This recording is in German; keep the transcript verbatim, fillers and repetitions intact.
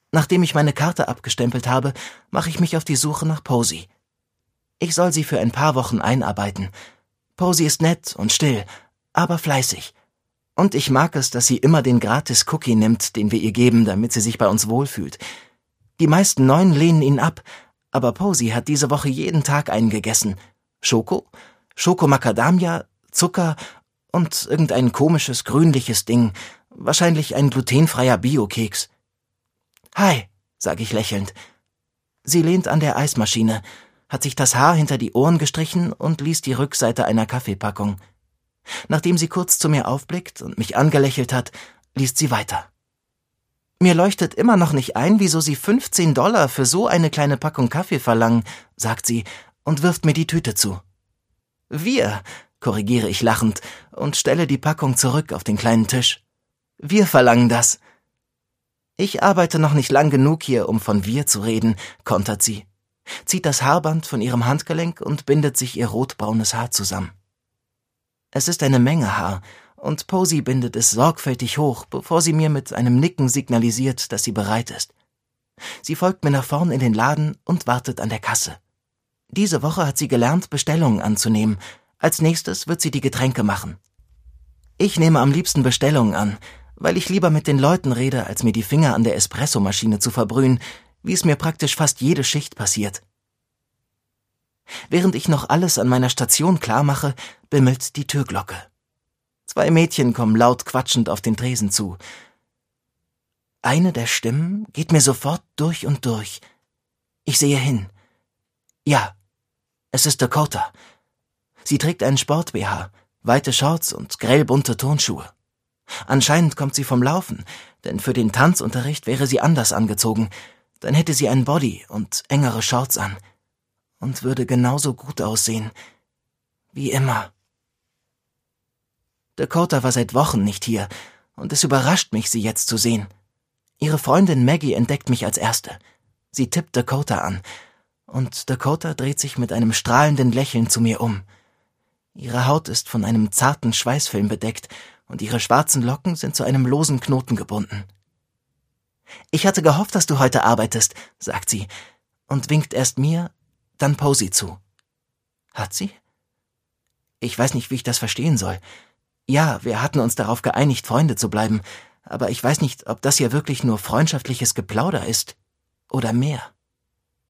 Nachdem ich meine Karte abgestempelt habe, mache ich mich auf die Suche nach Posy. Ich soll sie für ein paar Wochen einarbeiten. Posy ist nett und still, aber fleißig. Und ich mag es, dass sie immer den Gratis-Cookie nimmt, den wir ihr geben, damit sie sich bei uns wohlfühlt. Die meisten Neuen lehnen ihn ab, aber Posy hat diese Woche jeden Tag einen gegessen. Schoko, Schoko-Macadamia, Zucker und irgendein komisches, grünliches Ding. Wahrscheinlich ein glutenfreier Bio-Keks. »Hi«, sage ich lächelnd. Sie lehnt an der Eismaschine, hat sich das Haar hinter die Ohren gestrichen und liest die Rückseite einer Kaffeepackung. Nachdem sie kurz zu mir aufblickt und mich angelächelt hat, liest sie weiter. »Mir leuchtet immer noch nicht ein, wieso Sie fünfzehn Dollar für so eine kleine Packung Kaffee verlangen«, sagt sie und wirft mir die Tüte zu. »Wir«, korrigiere ich lachend und stelle die Packung zurück auf den kleinen Tisch. »Wir verlangen das.« »Ich arbeite noch nicht lang genug hier, um von wir zu reden«, kontert sie, zieht das Haarband von ihrem Handgelenk und bindet sich ihr rotbraunes Haar zusammen. Es ist eine Menge Haar, und Posy bindet es sorgfältig hoch, bevor sie mir mit einem Nicken signalisiert, dass sie bereit ist. Sie folgt mir nach vorn in den Laden und wartet an der Kasse. Diese Woche hat sie gelernt, Bestellungen anzunehmen. Als nächstes wird sie die Getränke machen. Ich nehme am liebsten Bestellungen an, weil ich lieber mit den Leuten rede, als mir die Finger an der Espressomaschine zu verbrühen, wie es mir praktisch fast jede Schicht passiert. Während ich noch alles an meiner Station klarmache, bimmelt die Türglocke. Zwei Mädchen kommen laut quatschend auf den Tresen zu. Eine der Stimmen geht mir sofort durch und durch. Ich sehe hin. Ja, es ist Dakota. Sie trägt einen Sport-B H, weite Shorts und grellbunte Turnschuhe. Anscheinend kommt sie vom Laufen, denn für den Tanzunterricht wäre sie anders angezogen. Dann hätte sie einen Body und engere Shorts an und würde genauso gut aussehen wie immer. Dakota war seit Wochen nicht hier, und es überrascht mich, sie jetzt zu sehen. Ihre Freundin Maggie entdeckt mich als Erste. Sie tippt Dakota an, und Dakota dreht sich mit einem strahlenden Lächeln zu mir um. Ihre Haut ist von einem zarten Schweißfilm bedeckt, und ihre schwarzen Locken sind zu einem losen Knoten gebunden. »Ich hatte gehofft, dass du heute arbeitest«, sagt sie, und winkt erst mir, dann Posy zu. »Hat sie?« Ich weiß nicht, wie ich das verstehen soll. Ja, wir hatten uns darauf geeinigt, Freunde zu bleiben, aber ich weiß nicht, ob das hier wirklich nur freundschaftliches Geplauder ist oder mehr.